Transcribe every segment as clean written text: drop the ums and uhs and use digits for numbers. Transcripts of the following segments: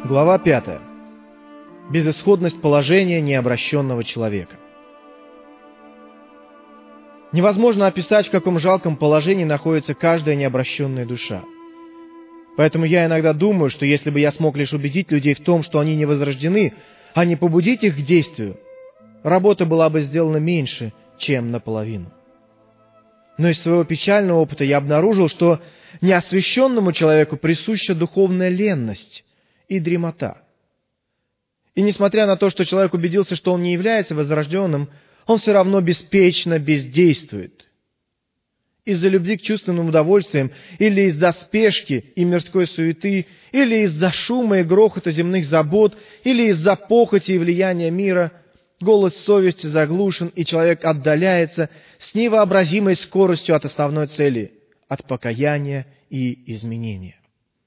Глава 5. Безысходность положения необращенного человека. Невозможно описать, в каком жалком положении находится каждая необращенная душа. Поэтому я иногда думаю, что если бы я смог лишь убедить людей в том, что они не возрождены, а не побудить их к действию, работа была бы сделана меньше, чем наполовину. Но из своего печального опыта я обнаружил, что неосвященному человеку присуща духовная ленность и дремота. И несмотря на то, что человек убедился, что он не является возрожденным, он все равно беспечно бездействует. Из-за любви к чувственным удовольствиям, или из-за спешки и мирской суеты, или из-за шума и грохота земных забот, или из-за похоти и влияния мира, голос совести заглушен, и человек отдаляется с невообразимой скоростью от основной цели, от покаяния и изменения.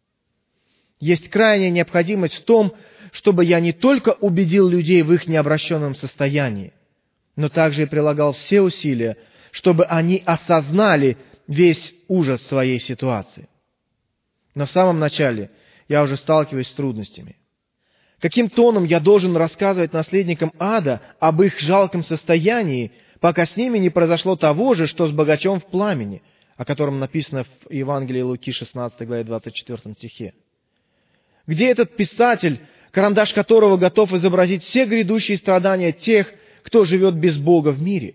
Есть крайняя необходимость в том, чтобы я не только убедил людей в их необращенном состоянии, но также и прилагал все усилия, чтобы они осознали весь ужас своей ситуации. Но в самом начале я уже сталкиваюсь с трудностями. Каким тоном я должен рассказывать наследникам ада об их жалком состоянии, пока с ними не произошло того же, что с богачом в пламени, о котором написано в Евангелии Луки 16 главе 24 стихе? Где этот писатель, карандаш которого готов изобразить все грядущие страдания тех, кто живет без Бога в мире?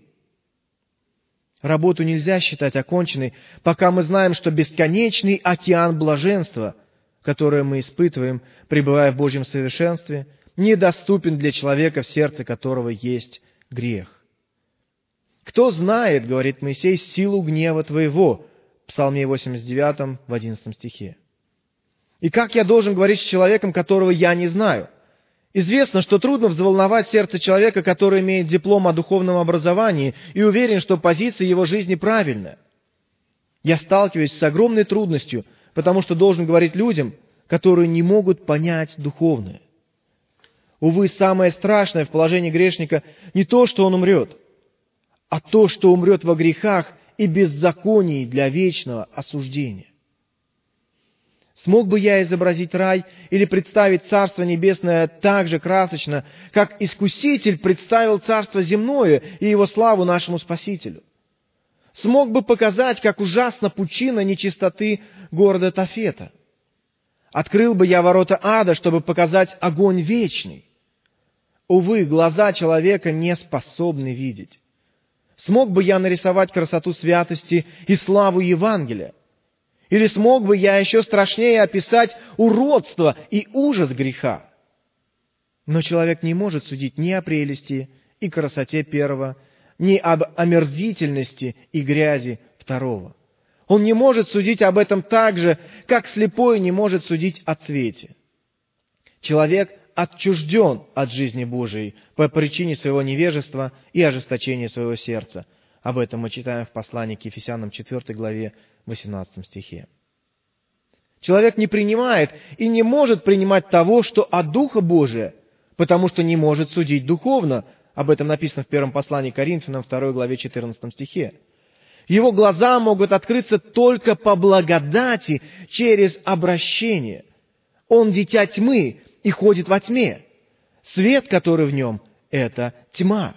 Работу нельзя считать оконченной, пока мы знаем, что бесконечный океан блаженства, которое мы испытываем, пребывая в Божьем совершенстве, недоступен для человека, в сердце которого есть грех. «Кто знает, — говорит Моисей, — силу гнева твоего?» В Псалме 89, в 11 стихе. И как я должен говорить с человеком, которого я не знаю? Известно, что трудно взволновать сердце человека, который имеет диплом о духовном образовании и уверен, что позиция его жизни правильная. Я сталкиваюсь с огромной трудностью, потому что должен говорить людям, которые не могут понять духовное. Увы, самое страшное в положении грешника не то, что он умрет, а то, что умрет во грехах и беззаконии для вечного осуждения. Смог бы я изобразить рай или представить Царство Небесное так же красочно, как Искуситель представил Царство Земное и его славу нашему Спасителю? Смог бы показать, как ужасна пучина нечистоты города Тофета? Открыл бы я ворота ада, чтобы показать огонь вечный? Увы, глаза человека не способны видеть. Смог бы я нарисовать красоту святости и славу Евангелия? Или смог бы я еще страшнее описать уродство и ужас греха? Но человек не может судить ни о прелести и красоте первого, ни об омерзительности и грязи второго. Он не может судить об этом так же, как слепой не может судить о цвете. Человек отчужден от жизни Божией по причине своего невежества и ожесточения своего сердца. Об этом мы читаем в послании к Ефесянам 4 главе 18 стихе. Человек не принимает и не может принимать того, что от Духа Божия, потому что не может судить духовно. Об этом написано в первом послании к Коринфянам 2 главе 14 стихе. Его глаза могут открыться только по благодати через обращение. Он дитя тьмы и ходит во тьме. Свет, который в нем, — это тьма.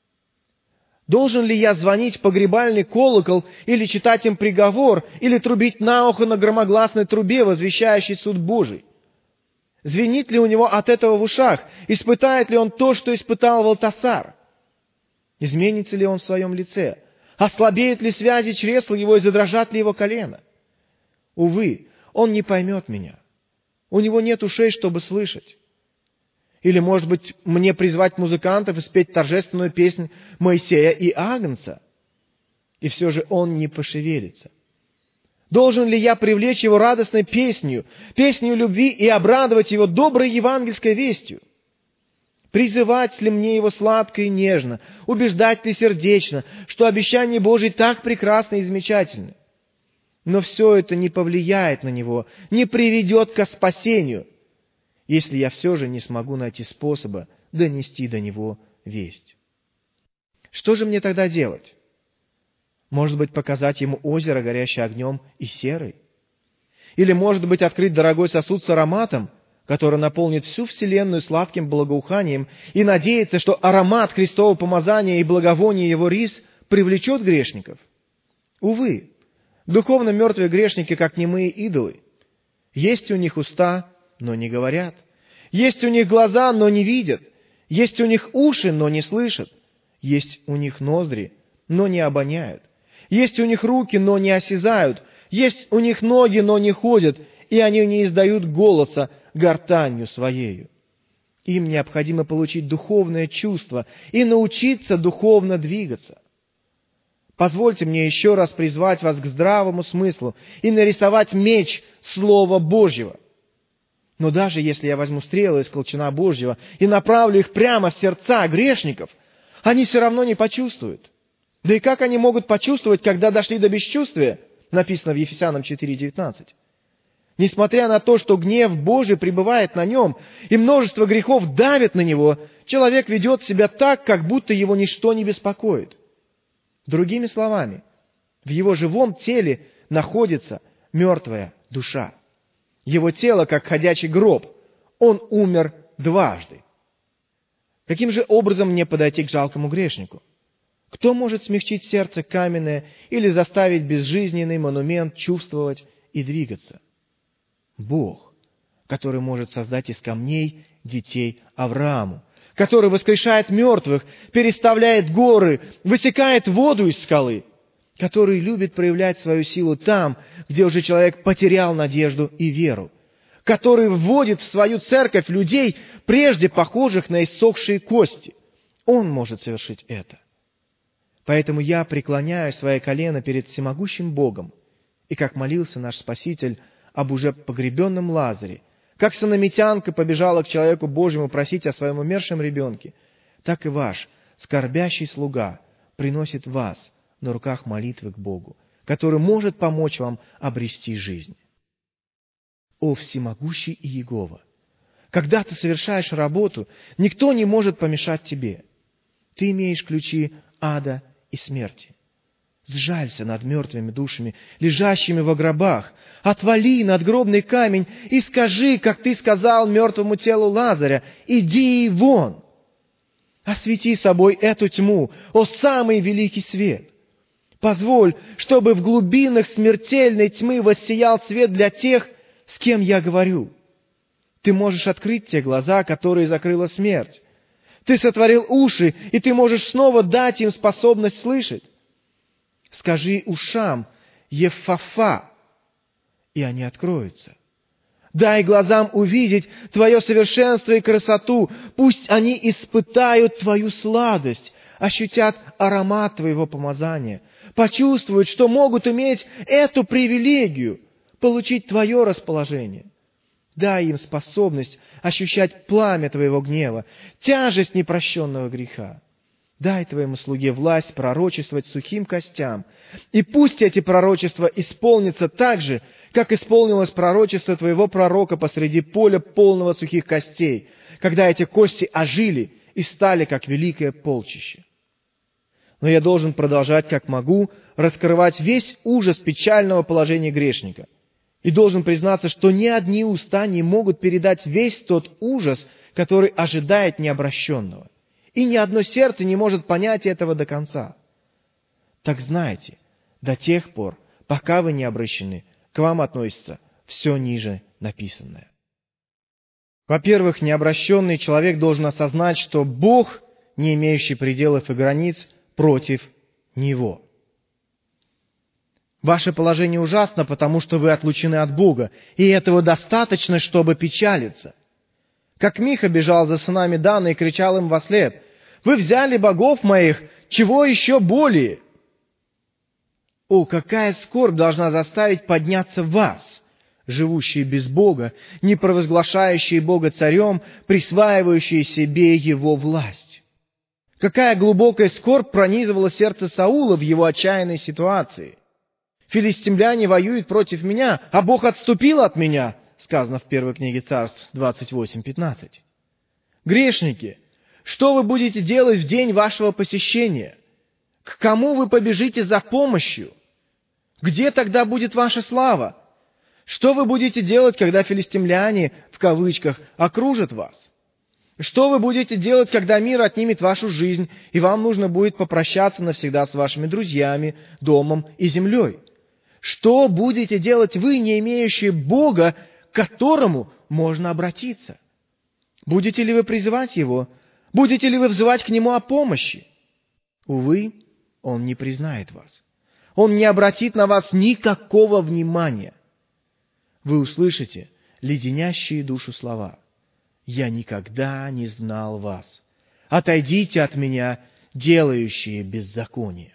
Должен ли я звонить в погребальный колокол, или читать им приговор, или трубить на ухо на громогласной трубе, возвещающей суд Божий? Звенит ли у него от этого в ушах? Испытает ли он то, что испытал Валтасар? Изменится ли он в своем лице? Ослабеют ли связи чресла его и задрожат ли его колено? Увы, он не поймет меня. У него нет ушей, чтобы слышать. Или, может быть, мне призвать музыкантов и спеть торжественную песнь Моисея и Агнца? И все же он не пошевелится. Должен ли я привлечь его радостной песнью любви и обрадовать его доброй евангельской вестью? Призывать ли мне его сладко и нежно, убеждать ли сердечно, что обещания Божьи так прекрасны и замечательны? Но все это не повлияет на него, не приведет к спасению, если я все же не смогу найти способа донести до него весть. Что же мне тогда делать? Может быть, показать ему озеро, горящее огнем и серой? Или, может быть, открыть дорогой сосуд с ароматом, который наполнит всю вселенную сладким благоуханием и надеется, что аромат Христового помазания и благовоние Его рис привлечет грешников? Увы, духовно мертвые грешники, как немые идолы. Есть у них уста, но не говорят. Есть у них глаза, но не видят. Есть у них уши, но не слышат. Есть у них ноздри, но не обоняют. Есть у них руки, но не осязают. Есть у них ноги, но не ходят, и они не издают голоса гортанью своею. Им необходимо получить духовное чувство и научиться духовно двигаться. Позвольте мне еще раз призвать вас к здравому смыслу и нарисовать меч Слова Божьего. Но даже если я возьму стрелы из колчана Божьего и направлю их прямо в сердца грешников, они все равно не почувствуют. Да и как они могут почувствовать, когда дошли до бесчувствия? Написано в Ефесянам 4:19. Несмотря на то, что гнев Божий пребывает на нем, и множество грехов давит на него, человек ведет себя так, как будто его ничто не беспокоит. Другими словами, в его живом теле находится мертвая душа. Его тело, как ходячий гроб, он умер дважды. Каким же образом мне подойти к жалкому грешнику? Кто может смягчить сердце каменное или заставить безжизненный монумент чувствовать и двигаться? Бог, который может создать из камней детей Аврааму, который воскрешает мертвых, переставляет горы, высекает воду из скалы, который любит проявлять свою силу там, где уже человек потерял надежду и веру, который вводит в свою церковь людей, прежде похожих на иссохшие кости. Он может совершить это. Поэтому я преклоняю свои колено перед всемогущим Богом, и как молился наш Спаситель об уже погребенном Лазаре, как санамитянка побежала к человеку Божьему просить о своем умершем ребенке, так и ваш скорбящий слуга приносит вас на руках молитвы к Богу, который может помочь вам обрести жизнь. О всемогущий Иегова! Когда ты совершаешь работу, никто не может помешать тебе. Ты имеешь ключи ада и смерти. Сжалься над мертвыми душами, лежащими во гробах. Отвали надгробный камень и скажи, как ты сказал мертвому телу Лазаря: «Иди вон!» Освети собой эту тьму, о самый великий свет! Позволь, чтобы в глубинах смертельной тьмы воссиял свет для тех, с кем я говорю. Ты можешь открыть те глаза, которые закрыла смерть. Ты сотворил уши, и ты можешь снова дать им способность слышать. Скажи ушам «Еффафа», и они откроются. Дай глазам увидеть Твое совершенство и красоту. Пусть они испытают Твою сладость, ощутят аромат Твоего помазания, почувствуют, что могут иметь эту привилегию, получить Твое расположение. Дай им способность ощущать пламя Твоего гнева, тяжесть непрощенного греха. Дай Твоему слуге власть пророчествовать сухим костям, и пусть эти пророчества исполнятся так же, как исполнилось пророчество Твоего пророка посреди поля полного сухих костей, когда эти кости ожили и стали как великое полчище. Но я должен продолжать, как могу, раскрывать весь ужас печального положения грешника. И должен признаться, что ни одни уста не могут передать весь тот ужас, который ожидает необращенного. И ни одно сердце не может понять этого до конца. Так знайте, до тех пор, пока вы не обращены, к вам относится все ниже написанное. Во-первых, необращенный человек должен осознать, что Бог, не имеющий пределов и границ, против него. Ваше положение ужасно, потому что вы отлучены от Бога, и этого достаточно, чтобы печалиться. Как Миха бежал за сынами Дана и кричал им вослед: «Вы взяли богов моих, чего еще более?» О, какая скорбь должна заставить подняться вас, живущие без Бога, не провозглашающие Бога царем, присваивающие себе Его власть! Какая глубокая скорбь пронизывала сердце Саула в его отчаянной ситуации! «Филистимляне воюют против меня, а Бог отступил от меня», сказано в первой книге Царств 28:15. Грешники, что вы будете делать в день вашего посещения? К кому вы побежите за помощью? Где тогда будет ваша слава? Что вы будете делать, когда филистимляне в кавычках, окружат вас? Что вы будете делать, когда мир отнимет вашу жизнь, и вам нужно будет попрощаться навсегда с вашими друзьями, домом и землей? Что будете делать вы, не имеющие Бога, к которому можно обратиться? Будете ли вы призывать Его? Будете ли вы взывать к Нему о помощи? Увы, Он не признает вас. Он не обратит на вас никакого внимания. Вы услышите леденящие душу слова: «Я никогда не знал вас. Отойдите от меня, делающие беззаконие».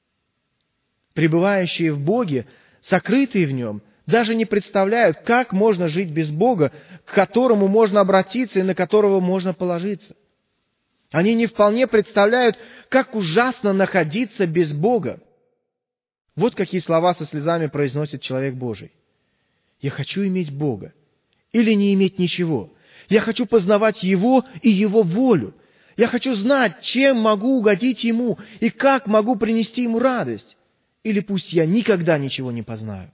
Пребывающие в Боге, сокрытые в Нем, даже не представляют, как можно жить без Бога, к которому можно обратиться и на которого можно положиться. Они не вполне представляют, как ужасно находиться без Бога. Вот какие слова со слезами произносит человек Божий. «Я хочу иметь Бога или не иметь ничего. Я хочу познавать Его и Его волю. Я хочу знать, чем могу угодить Ему и как могу принести Ему радость. Или пусть я никогда ничего не познаю».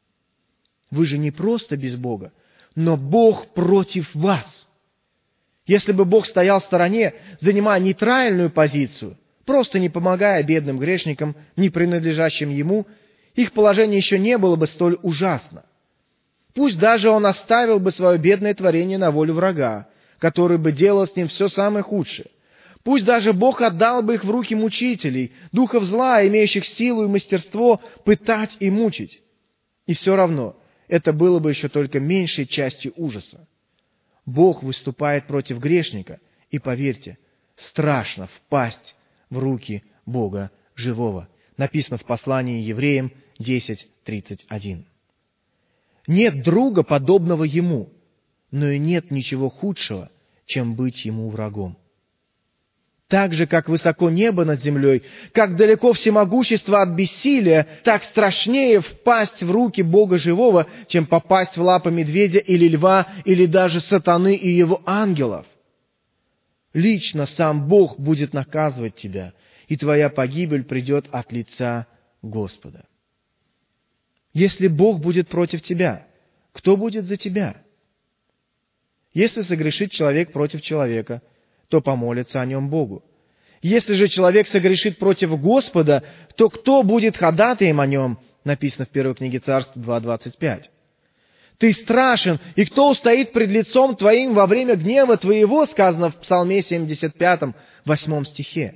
Вы же не просто без Бога, но Бог против вас. Если бы Бог стоял в стороне, занимая нейтральную позицию, просто не помогая бедным грешникам, не принадлежащим Ему, их положение еще не было бы столь ужасно. Пусть даже Он оставил бы свое бедное творение на волю врага, который бы делал с ним все самое худшее. Пусть даже Бог отдал бы их в руки мучителей, духов зла, имеющих силу и мастерство пытать и мучить. И все равно это было бы еще только меньшей частью ужаса. Бог выступает против грешника, и, поверьте, страшно впасть в руки Бога живого. Написано в послании Евреям 10:31. Нет друга, подобного Ему, но и нет ничего худшего, чем быть Ему врагом. Так же, как высоко небо над землей, как далеко всемогущество от бессилия, так страшнее впасть в руки Бога живого, чем попасть в лапы медведя или льва, или даже сатаны и его ангелов. Лично сам Бог будет наказывать тебя, и твоя погибель придет от лица Господа. Если Бог будет против тебя, кто будет за тебя? Если согрешит человек против человека, то помолится о нем Богу. Если же человек согрешит против Господа, то кто будет ходатаем о нем? Написано в 1 книге Царств 2:25. Ты страшен, и кто устоит пред лицом твоим во время гнева твоего, сказано в Псалме 75, 8 стихе.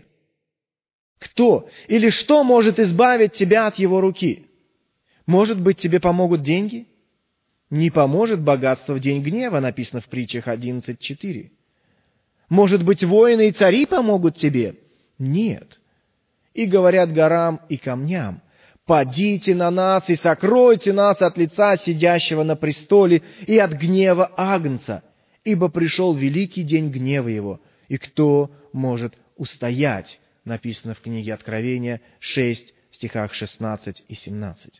Кто или что может избавить тебя от его руки? Может быть, тебе помогут деньги? Не поможет богатство в день гнева, написано в притчах 11:4. Может быть, воины и цари помогут тебе? Нет. И говорят горам и камням: «Падите на нас и сокройте нас от лица сидящего на престоле и от гнева Агнца, ибо пришел великий день гнева его, и кто может устоять?» Написано в книге Откровения 6, стихах 16 и 17.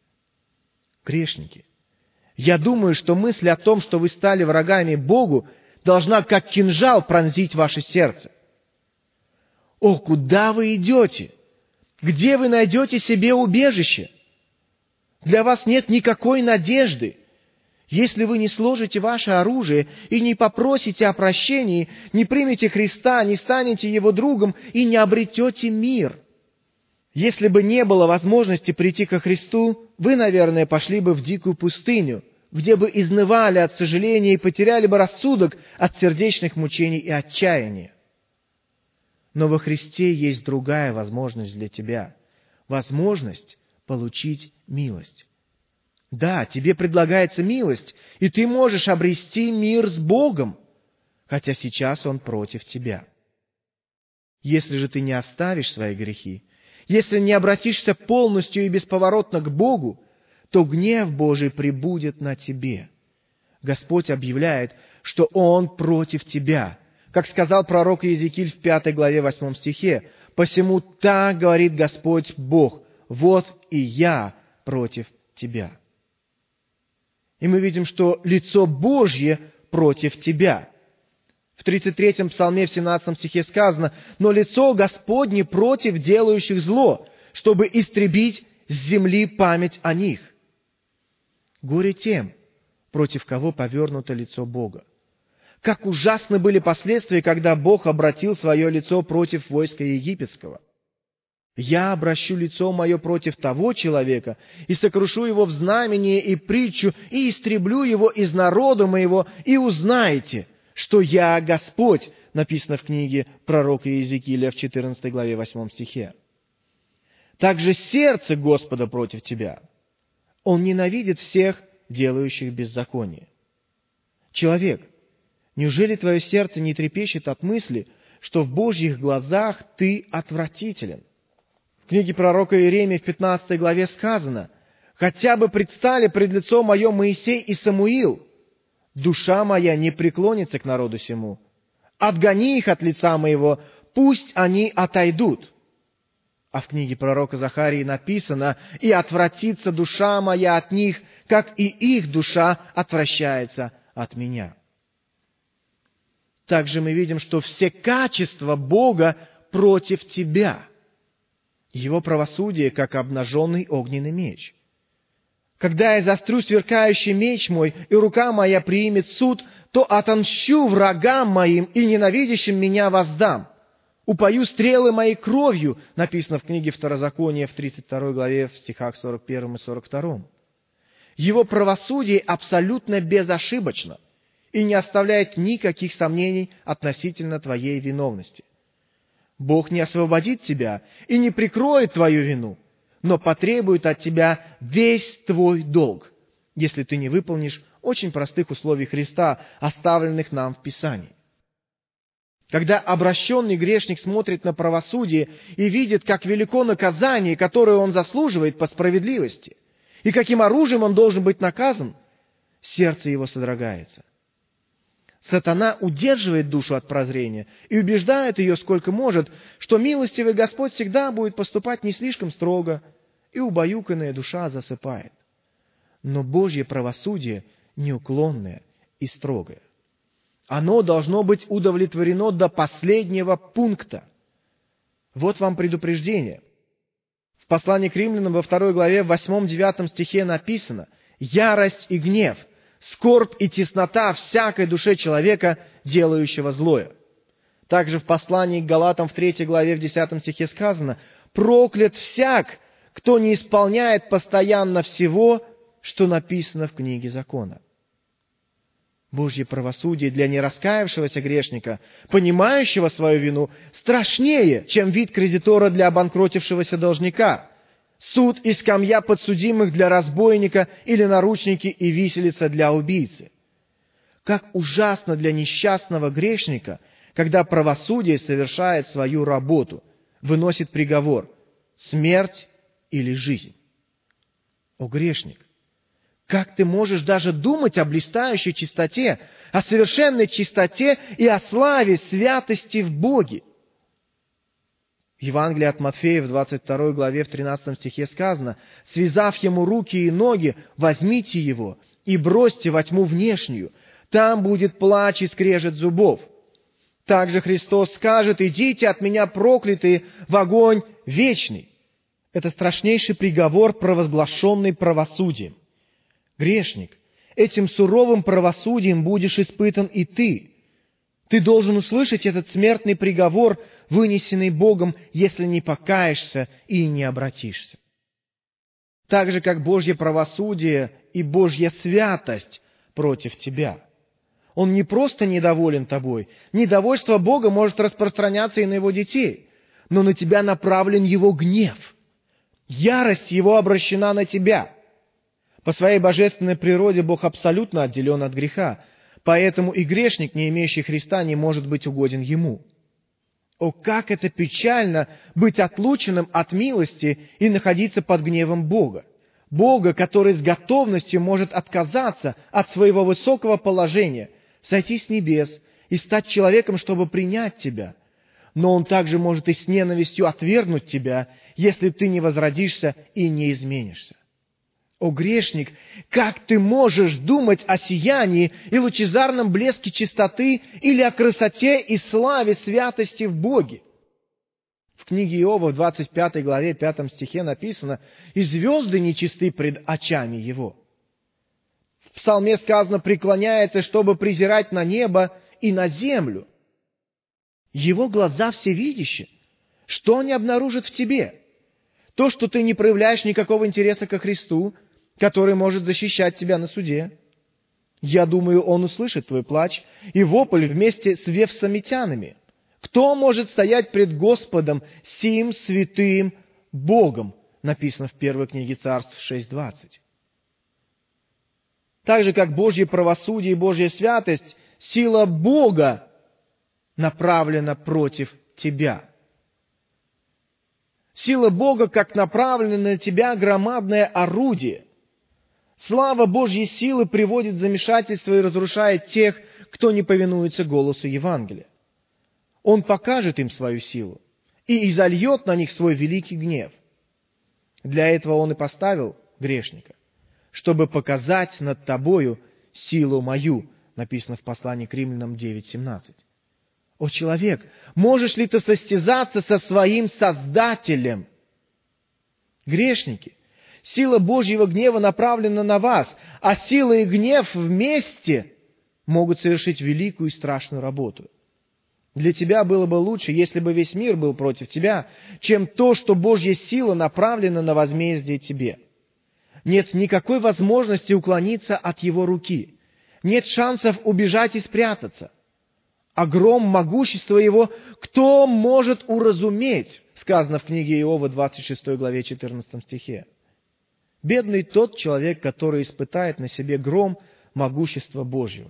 Грешники, я думаю, что мысль о том, что вы стали врагами Богу, должна как кинжал пронзить ваше сердце. О, куда вы идете? Где вы найдете себе убежище? Для вас нет никакой надежды. Если вы не сложите ваше оружие и не попросите о прощении, не примете Христа, не станете Его другом и не обретете мир. Если бы не было возможности прийти ко Христу, вы, наверное, пошли бы в дикую пустыню, где бы изнывали от сожаления и потеряли бы рассудок от сердечных мучений и отчаяния. Но во Христе есть другая возможность для тебя. Возможность получить милость. Да, тебе предлагается милость, и ты можешь обрести мир с Богом, хотя сейчас Он против тебя. Если же ты не оставишь свои грехи, если не обратишься полностью и бесповоротно к Богу, то гнев Божий прибудет на тебе. Господь объявляет, что Он против тебя. Как сказал пророк Иезекииль в 5 главе 8 стихе: «Посему так говорит Господь Бог, вот и я против тебя». И мы видим, что лицо Божье против тебя. В 33-м псалме в 17 стихе сказано: «Но лицо Господне против делающих зло, чтобы истребить с земли память о них». Горе тем, против кого повернуто лицо Бога. Как ужасны были последствия, когда Бог обратил свое лицо против войска египетского. «Я обращу лицо мое против того человека, и сокрушу его в знамение и притчу, и истреблю его из народа моего, и узнаете, что я Господь», написано в книге пророка Иезекииля в 14 главе 8 стихе. «Также сердце Господа против тебя. Он ненавидит всех, делающих беззаконие». Человек, неужели твое сердце не трепещет от мысли, что в Божьих глазах ты отвратителен? В книге пророка Иеремии в 15 главе сказано: «Хотя бы предстали пред лицом мое Моисей и Самуил, душа моя не преклонится к народу сему. Отгони их от лица моего, пусть они отойдут». А в книге пророка Захарии написано: «И отвратится душа моя от них, как и их душа отвращается от меня». Также мы видим, что все качества Бога против тебя. Его правосудие, как обнаженный огненный меч. «Когда я заострю сверкающий меч мой, и рука моя приимет суд, то отомщу врагам моим и ненавидящим меня воздам. Упою стрелы моей кровью», написано в книге Второзакония в 32 главе в стихах 41 и 42. Его правосудие абсолютно безошибочно и не оставляет никаких сомнений относительно твоей виновности. Бог не освободит тебя и не прикроет твою вину, но потребует от тебя весь твой долг, если ты не выполнишь очень простых условий Христа, оставленных нам в Писании. Когда обращенный грешник смотрит на правосудие и видит, как велико наказание, которое он заслуживает по справедливости, и каким оружием он должен быть наказан, сердце его содрогается. Сатана удерживает душу от прозрения и убеждает ее сколько может, что милостивый Господь всегда будет поступать не слишком строго, и убаюканная душа засыпает. Но Божье правосудие неуклонное и строгое. Оно должно быть удовлетворено до последнего пункта. Вот вам предупреждение. В послании к римлянам во 2 главе в 8-9 стихе написано: «Ярость и гнев, скорбь и теснота всякой душе человека, делающего злое». Также в послании к Галатам в 3 главе в 10 стихе сказано: «Проклят всяк, кто не исполняет постоянно всего, что написано в книге закона». Божье правосудие для нераскаявшегося грешника, понимающего свою вину, страшнее, чем вид кредитора для обанкротившегося должника, суд и скамья подсудимых для разбойника или наручники и виселица для убийцы. Как ужасно для несчастного грешника, когда правосудие совершает свою работу, выносит приговор – смерть или жизнь. О, грешник! Как ты можешь даже думать о блистающей чистоте, о совершенной чистоте и о славе святости в Боге? В Евангелии от Матфея в 22 главе в 13 стихе сказано: «Связав ему руки и ноги, возьмите его и бросьте во тьму внешнюю, там будет плач и скрежет зубов». Также Христос скажет: «Идите от меня, проклятые, в огонь вечный». Это страшнейший приговор, провозглашенный правосудием. Грешник, этим суровым правосудием будешь испытан и ты. Ты должен услышать этот смертный приговор, вынесенный Богом, если не покаешься и не обратишься. Так же, как Божье правосудие и Божья святость против тебя. Он не просто недоволен тобой. Недовольство Бога может распространяться и на Его детей. Но на тебя направлен Его гнев. Ярость Его обращена на тебя. По своей божественной природе Бог абсолютно отделен от греха, поэтому и грешник, не имеющий Христа, не может быть угоден Ему. О, как это печально быть отлученным от милости и находиться под гневом Бога! Бога, который с готовностью может отказаться от своего высокого положения, сойти с небес и стать человеком, чтобы принять тебя. Но Он также может и с ненавистью отвергнуть тебя, если ты не возродишься и не изменишься. О, грешник, как ты можешь думать о сиянии и лучезарном блеске чистоты или о красоте и славе святости в Боге? В книге Иова в 25 главе 5 стихе написано: «И звезды нечисты пред очами Его». В В Псалме сказано: преклоняется, чтобы презирать на небо и на землю. Его глаза всевидящи. Что они обнаружат в тебе? То, что ты не проявляешь никакого интереса ко Христу, который может защищать тебя на суде. Я думаю, Он услышит твой плач и вопль вместе с вевсомитянами. Кто может стоять пред Господом, сим святым Богом? Написано в первой книге Царств 6:20. Так же, как Божье правосудие и Божья святость, сила Бога направлена против тебя. Сила Бога, как направленное на тебя громадное орудие. Слава Божьей силы приводит в замешательство и разрушает тех, кто не повинуется голосу Евангелия. Он покажет им свою силу и изольет на них свой великий гнев. Для этого Он и поставил грешника, чтобы показать над тобою силу мою, написано в послании к Римлянам 9:17. О, человек, можешь ли ты состязаться со своим Создателем? Грешники, сила Божьего гнева направлена на вас, а сила и гнев вместе могут совершить великую и страшную работу. Для тебя было бы лучше, если бы весь мир был против тебя, чем то, что Божья сила направлена на возмездие тебе. Нет никакой возможности уклониться от Его руки. Нет шансов убежать и спрятаться. Огром могущества Его кто может уразуметь? Сказано в книге Иова, 26 главе, 14 стихе. Бедный тот человек, который испытает на себе гром могущества Божьего.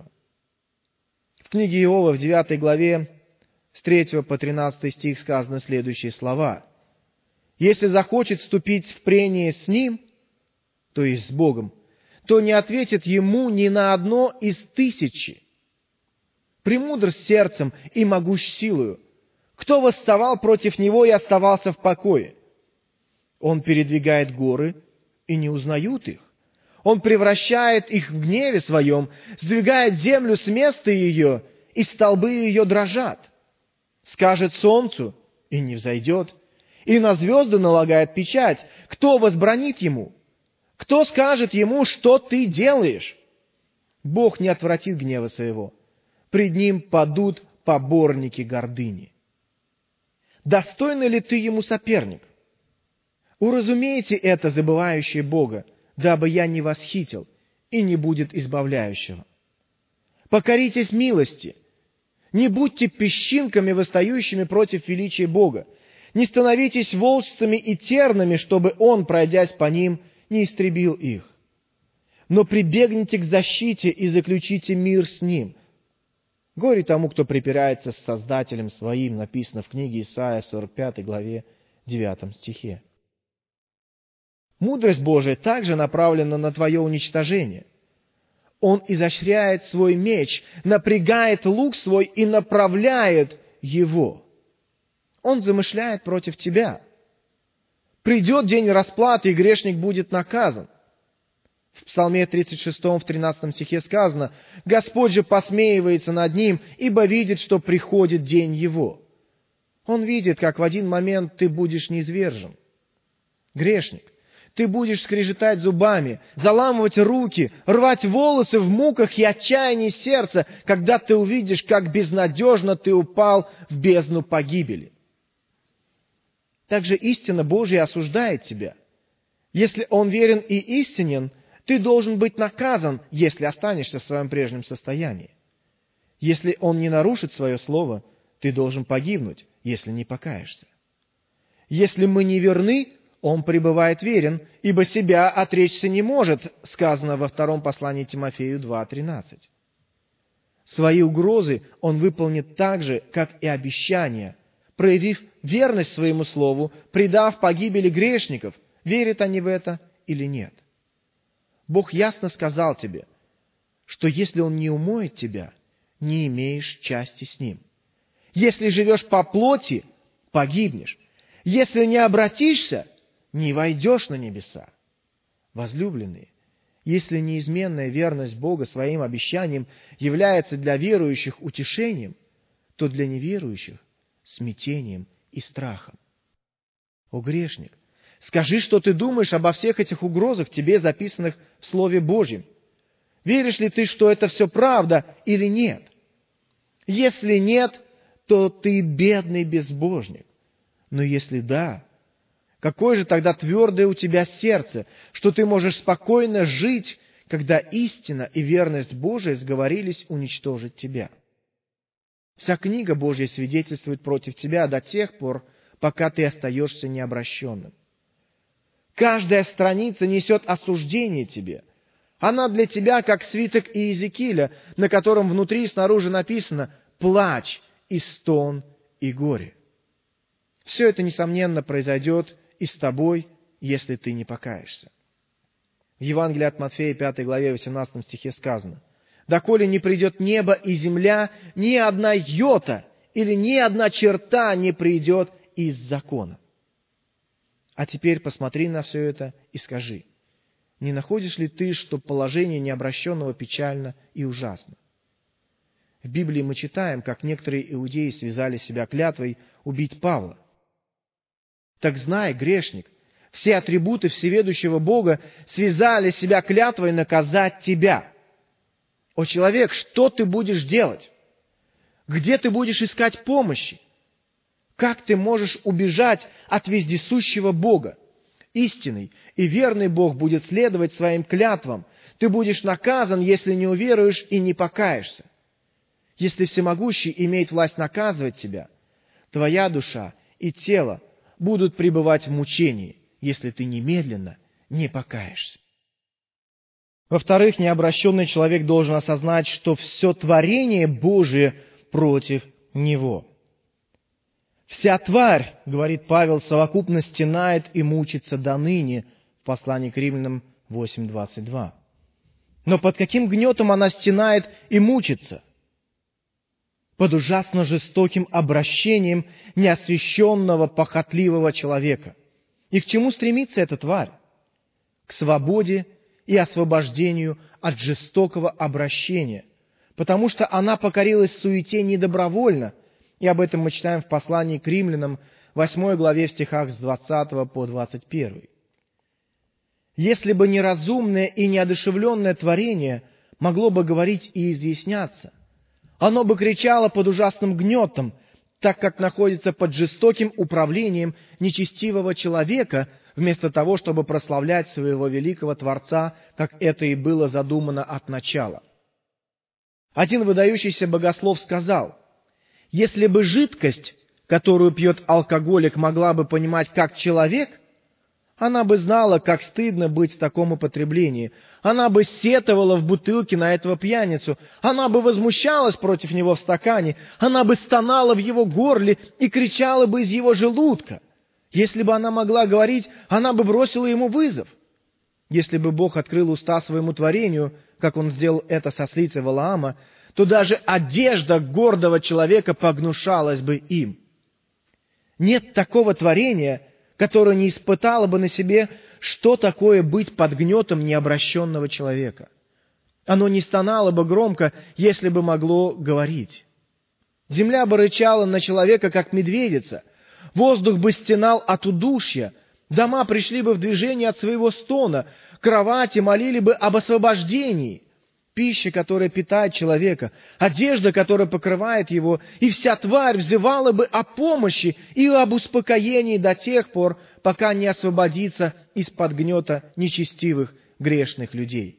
В книге Иова, в 9 главе, с 3 по 13 стих сказаны следующие слова. «Если захочет вступить в прение с Ним, то есть с Богом, то не ответит Ему ни на одно из 1000. Премудр сердцем и могущ силою. Кто восставал против Него и оставался в покое? Он передвигает горы, и не узнают их. Он превращает их в гневе своем, сдвигает землю с места ее, и столбы ее дрожат. Скажет солнцу, и не взойдет, и на звезды налагает печать. Кто возбранит ему? Кто скажет ему, что ты делаешь? Бог не отвратит гнева своего. Пред Ним падут поборники гордыни. Достойный ли ты Ему соперник? Уразумейте это, забывающие Бога, дабы я не восхитил, и не будет избавляющего. Покоритесь милости. Не будьте песчинками, восстающими против величия Бога. Не становитесь волчцами и тернами, чтобы Он, пройдясь по ним, не истребил их. Но прибегните к защите и заключите мир с Ним. Горе тому, кто припирается с Создателем своим, написано в книге Исаия, 45 главе, 9 стихе. Мудрость Божия также направлена на твое уничтожение. Он изощряет свой меч, напрягает лук свой и направляет его. Он замышляет против тебя. Придет день расплаты, и грешник будет наказан. В Псалме 36, в 13 стихе сказано: «Господь же посмеивается над ним, ибо видит, что приходит день его». Он видит, как в один момент ты будешь низвержен. Грешник, ты будешь скрежетать зубами, заламывать руки, рвать волосы в муках и отчаянии сердца, когда ты увидишь, как безнадежно ты упал в бездну погибели. Также истина Божья осуждает тебя. Если Он верен и истинен, ты должен быть наказан, если останешься в своем прежнем состоянии. Если Он не нарушит свое слово, ты должен погибнуть, если не покаешься. Если мы не верны, Он пребывает верен, ибо себя отречься не может, сказано во втором послании Тимофею 2:13. Свои угрозы Он выполнит так же, как и обещания, проявив верность своему слову, предав погибели грешников, верят они в это или нет. Бог ясно сказал тебе, что если Он не умоет тебя, не имеешь части с Ним. Если живешь по плоти, погибнешь. Если не обратишься, не войдешь на небеса. Возлюбленные, если неизменная верность Бога своим обещаниям является для верующих утешением, то для неверующих – смятением и страхом. О, грешник, скажи, что ты думаешь обо всех этих угрозах, тебе записанных в Слове Божьем. Веришь ли ты, что это все правда или нет? Если нет, то ты бедный безбожник. Но если да, какое же тогда твердое у тебя сердце, что ты можешь спокойно жить, когда истина и верность Божия сговорились уничтожить тебя? Вся книга Божья свидетельствует против тебя до тех пор, пока ты остаешься необращенным. Каждая страница несет осуждение тебе. Она для тебя, как свиток Иезекииля, на котором внутри и снаружи написано «плач и стон и горе». Все это, несомненно, произойдет и с тобой, если ты не покаешься. В Евангелии от Матфея, 5 главе, 18 стихе сказано: «Доколе не придет небо и земля, ни одна йота или ни одна черта не придет из закона». А теперь посмотри на все это и скажи, не находишь ли ты, что положение необращенного печально и ужасно? В Библии мы читаем, как некоторые иудеи связали себя клятвой убить Павла. Так знай, грешник, все атрибуты всеведущего Бога связали себя клятвой наказать тебя. О, человек, что ты будешь делать? Где ты будешь искать помощи? Как ты можешь убежать от вездесущего Бога? Истинный и верный Бог будет следовать своим клятвам. Ты будешь наказан, если не уверуешь и не покаешься. Если Всемогущий имеет власть наказывать тебя, твоя душа и тело будут пребывать в мучении, если ты немедленно не покаешься. Во-вторых, необращенный человек должен осознать, что все творение Божие против него. «Вся тварь, — говорит Павел, — совокупно стенает и мучится доныне» в послании к Римлянам 8:22. Но под каким гнетом она стенает и мучится? Под ужасно жестоким обращением неосвященного, похотливого человека. И к чему стремится эта тварь? К свободе и освобождению от жестокого обращения, потому что она покорилась суете недобровольно, и об этом мы читаем в послании к Римлянам, 8 главе, в стихах с 20 по 21. Если бы неразумное и неодушевленное творение могло бы говорить и изъясняться, оно бы кричало под ужасным гнетом, так как находится под жестоким управлением нечестивого человека, вместо того, чтобы прославлять своего великого Творца, как это и было задумано от начала. Один выдающийся богослов сказал: «Если бы жидкость, которую пьет алкоголик, могла бы понимать как человек, она бы знала, как стыдно быть в таком употреблении. Она бы сетовала в бутылке на этого пьяницу. Она бы возмущалась против него в стакане. Она бы стонала в его горле и кричала бы из его желудка. Если бы она могла говорить, она бы бросила ему вызов. Если бы Бог открыл уста своему творению, как Он сделал это со слицей Валаама, то даже одежда гордого человека погнушалась бы им. Нет такого творения, которое не испытало бы на себе, что такое быть под гнетом необращенного человека. Оно не стонало бы громко, если бы могло говорить. Земля бы рычала на человека, как медведица. Воздух бы стенал от удушья. Дома пришли бы в движение от своего стона. Кровати молили бы об освобождении. Пища, которая питает человека, одежда, которая покрывает его, и вся тварь взывала бы о помощи и об успокоении до тех пор, пока не освободится из-под гнета нечестивых грешных людей.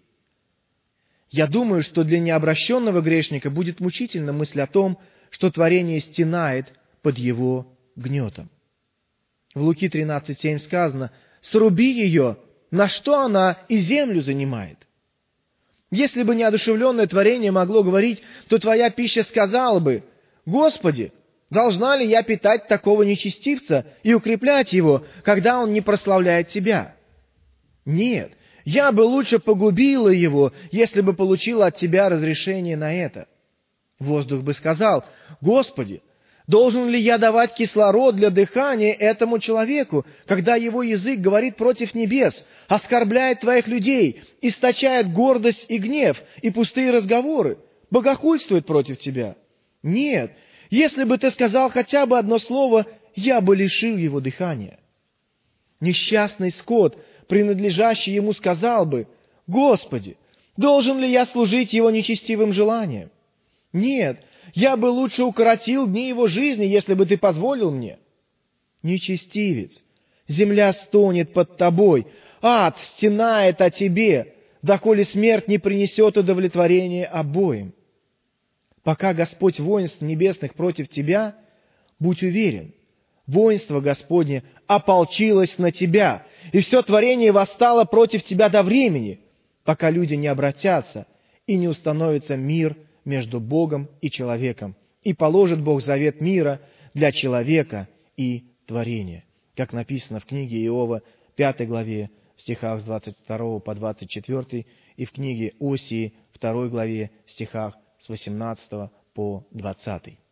Я думаю, что для необращенного грешника будет мучительна мысль о том, что творение стенает под его гнетом. В Луки 13:7 сказано: «Сруби ее, на что она и землю занимает». Если бы неодушевленное творение могло говорить, то твоя пища сказала бы: «Господи, должна ли я питать такого нечестивца и укреплять его, когда он не прославляет Тебя? Нет, я бы лучше погубила его, если бы получила от Тебя разрешение на это». Воздух бы сказал: «Господи, должен ли я давать кислород для дыхания этому человеку, когда его язык говорит против небес, оскорбляет Твоих людей, источает гордость и гнев, и пустые разговоры, богохульствует против Тебя? Нет, если бы Ты сказал хотя бы одно слово, я бы лишил его дыхания». Несчастный скот, принадлежащий ему, сказал бы: «Господи, Должен ли я служить его нечестивым желаниям? Нет, я бы лучше укоротил дни его жизни, если бы ты позволил мне. Нечестивец, земля стонет под тобой, ад стенает о тебе, доколе смерть не принесет удовлетворения обоим. Пока Господь воинств небесных против тебя, будь уверен, воинство Господне ополчилось на тебя, и все творение восстало против тебя до времени, пока люди не обратятся и не установится мир между Богом и человеком, и положит Бог завет мира для человека и творения, как написано в книге Иова, 5 главе, стихах с 22 по 24, и в книге Осии, 2 главе, стихах с 18 по 20.